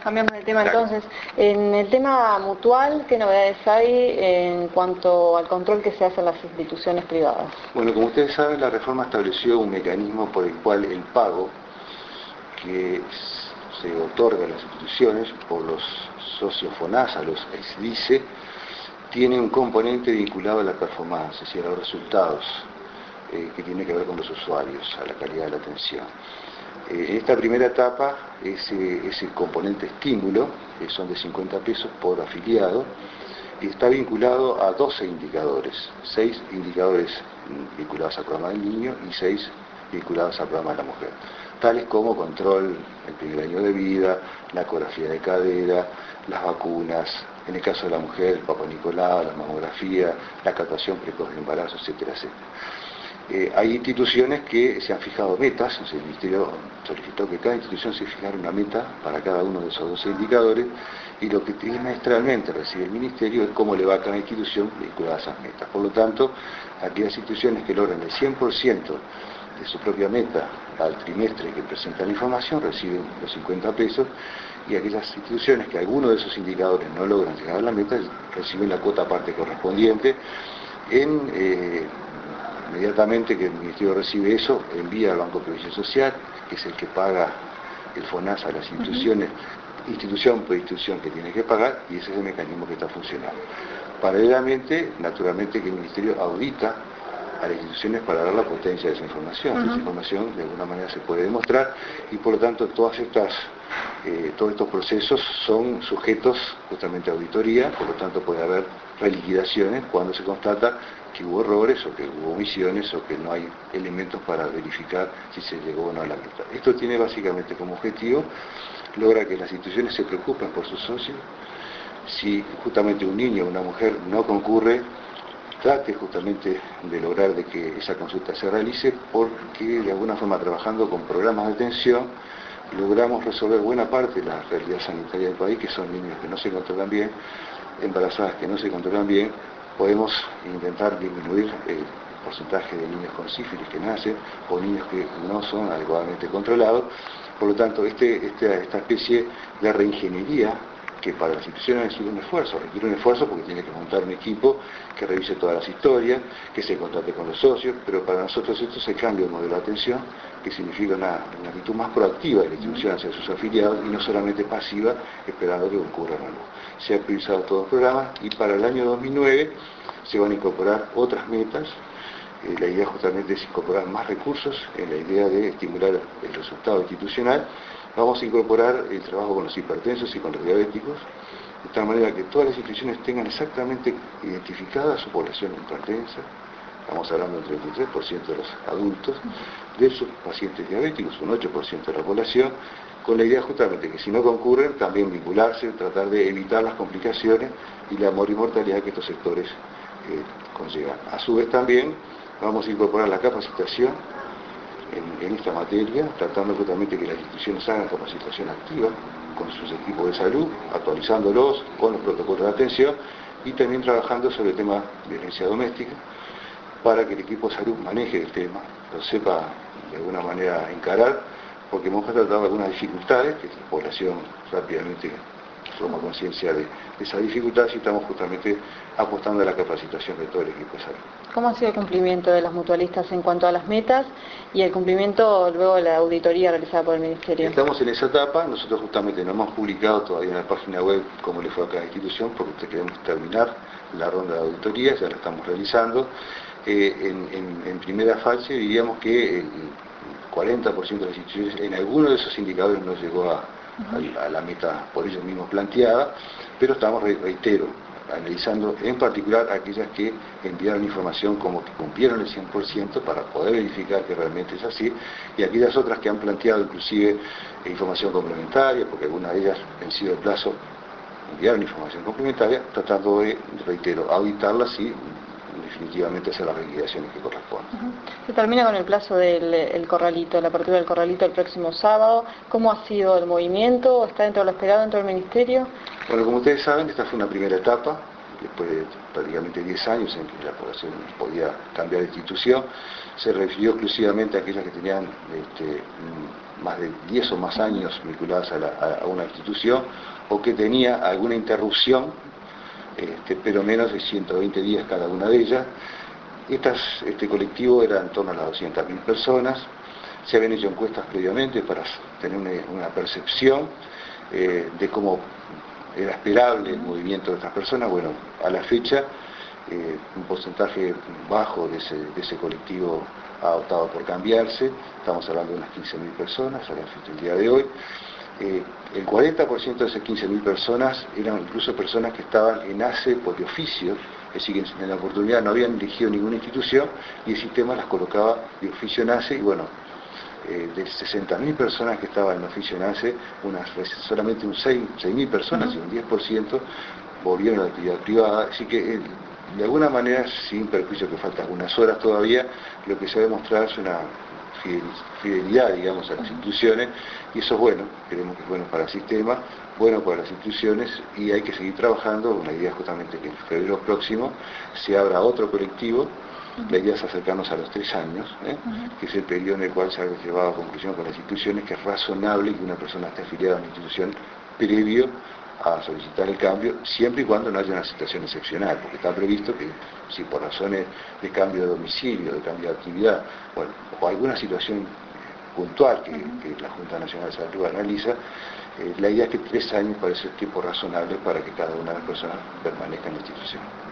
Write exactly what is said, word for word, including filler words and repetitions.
Cambiamos de tema entonces. En el tema mutual, ¿qué novedades hay en cuanto al control que se hace en las instituciones privadas? Bueno, como ustedes saben, la reforma estableció un mecanismo por el cual el pago que se otorga a las instituciones por los socios FONASA, los ex D I C E, tiene un componente vinculado a la performance, es decir, a los resultados, eh, que tiene que ver con los usuarios, a la calidad de la atención. Eh, en esta primera etapa, ese, ese componente estímulo, que son de cincuenta pesos por afiliado, está vinculado a doce indicadores, seis indicadores vinculados al programa del niño y seis vinculados al programa de la mujer, tales como control el primer año de vida, la ecografía de cadera, las vacunas, en el caso de la mujer, el Papa Nicolau, la mamografía, la captación precoz de embarazo, etcétera, etcétera. Eh, hay instituciones que se han fijado metas, o sea, el Ministerio solicitó que cada institución se fijara una meta para cada uno de esos doce indicadores, y lo que trimestralmente recibe el Ministerio es cómo le va a cada institución vinculada a esas metas. Por lo tanto, aquellas instituciones que logran el cien por ciento de su propia meta al trimestre que presentan la información reciben los cincuenta pesos, y aquellas instituciones que alguno de esos indicadores no logran llegar a la meta reciben la cuota aparte correspondiente. En eh, inmediatamente que el Ministerio recibe eso, envía al Banco de Previsión Social, que es el que paga el FONASA a las instituciones, institución por institución que tiene que pagar, y ese es el mecanismo que está funcionando. Paralelamente, naturalmente que el Ministerio audita a las instituciones para dar la potencia de esa información. Uh-huh. Esa información de alguna manera se puede demostrar, y por lo tanto todas estas, eh, todos estos procesos son sujetos justamente a auditoría, por lo tanto puede haber reliquidaciones cuando se constata que hubo errores o que hubo omisiones o que no hay elementos para verificar si se llegó o no a la meta. Esto tiene básicamente como objetivo lograr que las instituciones se preocupen por sus socios. Si justamente un niño o una mujer no concurre, trate justamente de lograr de que esa consulta se realice, porque de alguna forma, trabajando con programas de atención, logramos resolver buena parte de la realidad sanitaria del país, que son niños que no se controlan bien, embarazadas que no se controlan bien. Podemos intentar disminuir el porcentaje de niños con sífilis que nacen, o niños que no son adecuadamente controlados. Por lo tanto, este, este, esta especie de reingeniería, que para las instituciones requiere un esfuerzo, requiere un esfuerzo porque tiene que montar un equipo que revise todas las historias, que se contacte con los socios, pero para nosotros esto es el cambio de modelo de atención, que significa una, una actitud más proactiva de la institución hacia sus afiliados, y no solamente pasiva, esperando que ocurra algo. Se han priorizado todos los programas, y para el año dos mil nueve se van a incorporar otras metas. Eh, la idea justamente es incorporar más recursos en la idea de estimular el resultado institucional. Vamos a incorporar el trabajo con los hipertensos y con los diabéticos, de tal manera que todas las instituciones tengan exactamente identificada su población hipertensa. Estamos hablando del treinta y tres por ciento de los adultos, de sus pacientes diabéticos, un ocho por ciento de la población, con la idea justamente que si no concurren, también vincularse, tratar de evitar las complicaciones y la mortalidad que estos sectores eh, conllevan. A su vez también vamos a incorporar la capacitación En, en esta materia, tratando justamente que las instituciones hagan capacitación activa con sus equipos de salud, actualizándolos con los protocolos de atención, y también trabajando sobre el tema de violencia doméstica, para que el equipo de salud maneje el tema, lo sepa de alguna manera encarar, porque hemos tratado algunas dificultades, que la población rápidamente toma conciencia de, de esas dificultades, y estamos justamente apostando a la capacitación de todo el equipo de salud. ¿Cómo ha sido el cumplimiento de las mutualistas en cuanto a las metas y el cumplimiento luego de la auditoría realizada por el Ministerio? Estamos en esa etapa. Nosotros justamente no hemos publicado todavía en la página web cómo le fue a cada institución, porque queremos terminar la ronda de auditoría, ya la estamos realizando. Eh, en, en, en primera fase diríamos que el cuarenta por ciento de las instituciones en alguno de esos indicadores no llegó a, uh-huh. a, a la meta por ellos mismos planteada, pero estamos, reitero, analizando en particular aquellas que enviaron información como que cumplieron el cien por ciento para poder verificar que realmente es así, y aquellas otras que han planteado inclusive información complementaria, porque algunas de ellas, vencido el plazo, enviaron información complementaria, tratando de, reitero, auditarlas y definitivamente hacer las liquidaciones que corresponden. Uh-huh. Se termina con el plazo del el corralito, la apertura del corralito el próximo sábado. ¿Cómo ha sido el movimiento? ¿Está dentro de lo esperado dentro del Ministerio? Bueno, como ustedes saben, esta fue una primera etapa, después de prácticamente diez años en que la población podía cambiar de institución. Se refirió exclusivamente a aquellas que tenían este, más de diez o más años vinculadas a, la, a una institución, o que tenía alguna interrupción, este, pero menos de ciento veinte días cada una de ellas. Estas, este colectivo era en torno a las doscientas mil personas. Se habían hecho encuestas previamente para tener una, una percepción eh, de cómo era esperable el movimiento de estas personas. Bueno, a la fecha, eh, un porcentaje bajo de ese, de ese colectivo ha optado por cambiarse. Estamos hablando de unas quince mil personas a la fecha del día de hoy. Eh, el cuarenta por ciento de esas quince mil personas eran incluso personas que estaban en A C E por oficio, es decir, que en la oportunidad no habían elegido ninguna institución y el sistema las colocaba de oficio en A C E, y bueno, eh, de sesenta mil personas que estaban en oficio en A C E, unas, solamente un seis mil personas, uh-huh. y un diez por ciento volvieron a la actividad privada, así que eh, de alguna manera, sin perjuicio que faltan algunas horas todavía, lo que se ha demostrado es una fidelidad, digamos, a las instituciones, y eso es bueno, creemos que es bueno para el sistema, bueno para las instituciones, y hay que seguir trabajando. Una idea es justamente que en febrero próximo se abra otro colectivo. La idea es acercarnos a los tres años, ¿eh? uh-huh. que es el periodo en el cual se ha llevado a conclusión con las instituciones que es razonable que una persona esté afiliada a una institución previo a solicitar el cambio, siempre y cuando no haya una situación excepcional, porque está previsto que si por razones de cambio de domicilio, de cambio de actividad, bueno, o alguna situación puntual que, uh-huh. que la Junta Nacional de Salud analiza, eh, la idea es que tres años parece el tiempo razonable para que cada una de las personas permanezca en la institución.